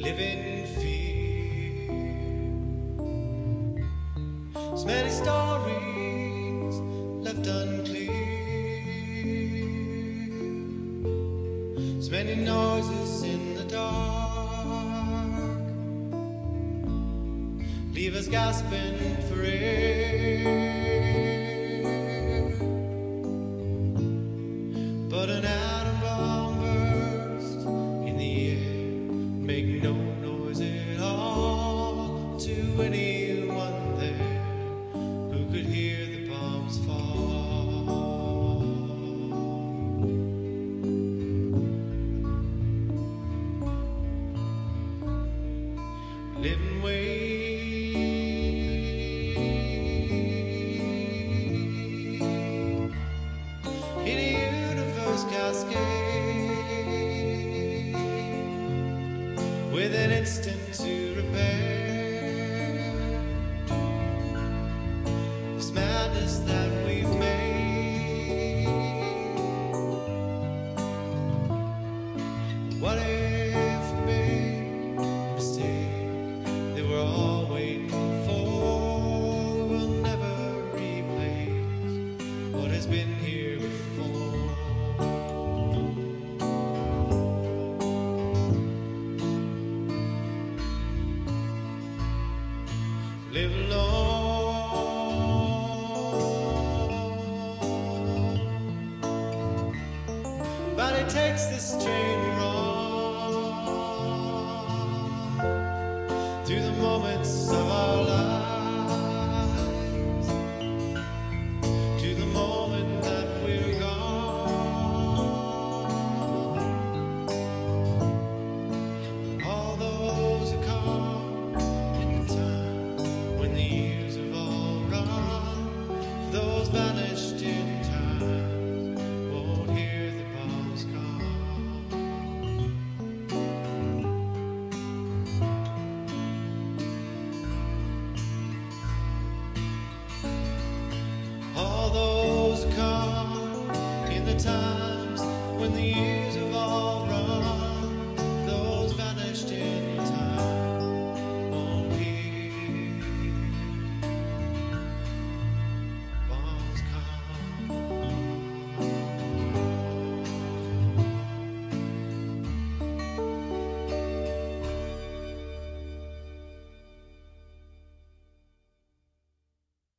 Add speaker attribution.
Speaker 1: live in fear. There's many stories left unclear. There's many noises in the dark, leave us gasping for air. But an atom bomb burst in the air, make no noise at all to anyone there who could hear the bombs fall. Live and wait in a universe cascade with an instant to repair this madness that we've made. What if we made a mistake that we're all waiting for? We'll never replace what has been here before. Live alone, but it takes this train to run through the moments of our lives, to the moment that we're gone. All those who come in the time when the years have all run, those vanished in time won't hear the bombs come. All those who come in the time